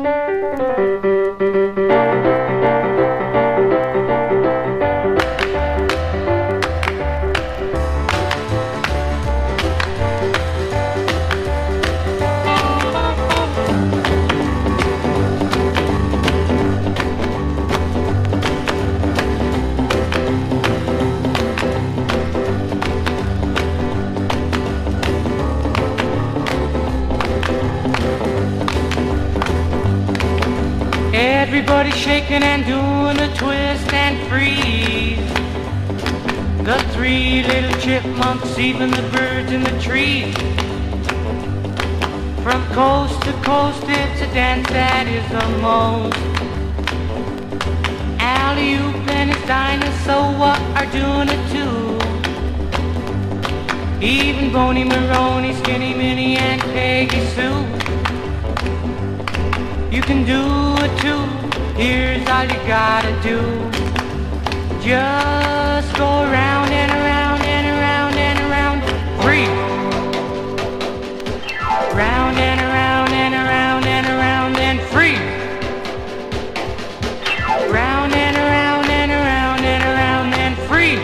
Everybody shaking and doing a twist and freeze. The three little chipmunks, even the birds in the trees. From coast to coast, it's a dance that is the most. Alley-oop and his dinosaur are doing it too. Even Boney Maroney, Skinny Minnie, and Peggy Sue. You can do it too. Here's all you gotta do. Just go around and around and around and around. Free. Round and around and around and around and free. Round and around and around and around and free.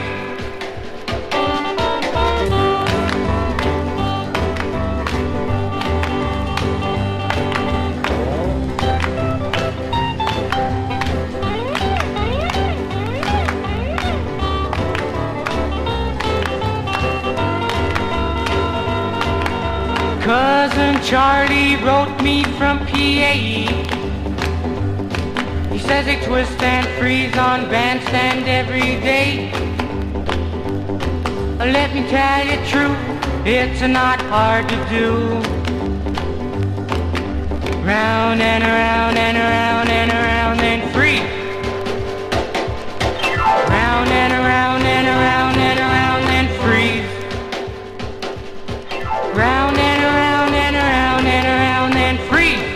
Cousin Charlie wrote me from PA. He says they twist and freeze on bandstand every day. Let me tell you true, it's not hard to do. Round and around and around and around and free. Round and around and around and around and freeze. Round and around and around and around and free.